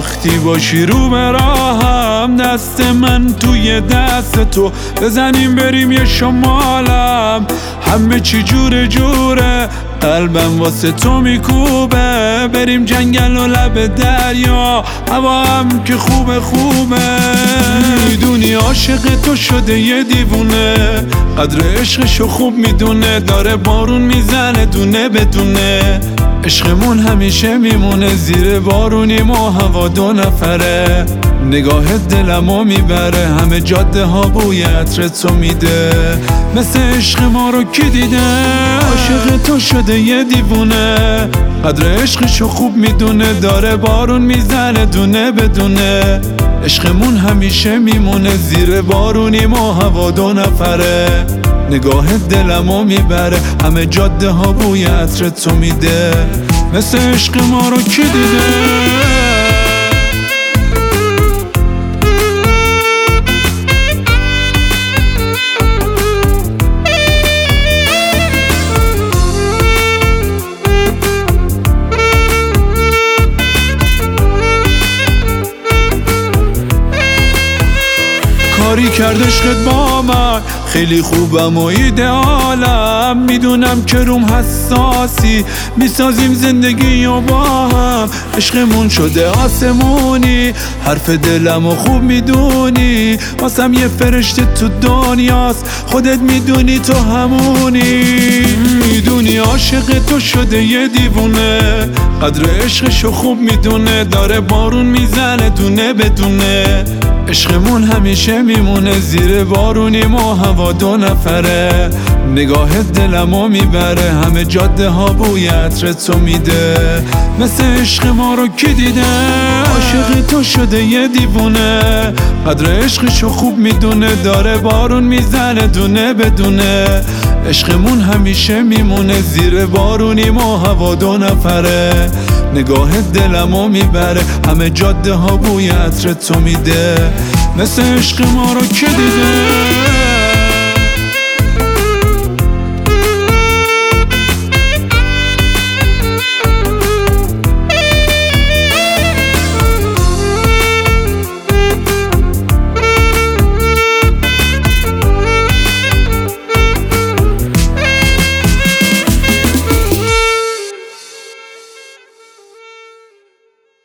وقتی باشی رو به راهم، دست من توی دست تو، بزنیم بریم یه شمالم. همه چی جوره جوره، قلبم واسه تو میکوبه. بریم جنگل و لب دریا، هوا هم که خوبه خوبه. میدونی عاشق تو شده یه دیوونه، قدر عشقشو خوب میدونه. داره بارون میزنه دونه بدونه، عشقمون همیشه میمونه. زیر بارونی ما هوا دو نفره، نگاه دلمو میبره. همه جاده ها بوی عطر تو میده، مثل عشق ما رو کی دیده؟ عاشق تو شده یه دیوونه، قدر عشقشو خوب میدونه. داره بارون میزنه دونه بدونه، عشقمون همیشه میمونه. زیر بارونی ما هوا دو نفره، نگاه دلمو میبره. همه جاده ها بوی عطر تو میده، مثل عشق ما رو کی دیده؟ کاری کرد عشقت با من، خیلی خوبم و ایدئالم. میدونم که روم حساسی، میسازیم زندگی و با هم. عشقمون شده آسمونی، حرف دلم و خوب میدونی. واسم یه فرشته تو دنیاست، خودت میدونی تو همونی. میدونی عاشق تو شده یه دیوونه، قدر عشقشو خوب میدونه. داره بارون میزنه دونه بدونه، عشقمون همیشه میمونه. زیر بارونی ما هوا دو نفره، نگاه دلمو میبره. همه جاده ها بوی عطر تو میده، مثل عشق ما رو کی دیده؟ عاشق تو شده یه دیوونه، قدر عشقشو خوب میدونه. داره بارون میزنه دونه بدونه، عشقمون همیشه میمونه. زیر بارونی ما هوا دو نفره، نگاه دلمو میبره. همه جاده ها بوی عطر تو میده، مثل عشق ما رو کی دیده؟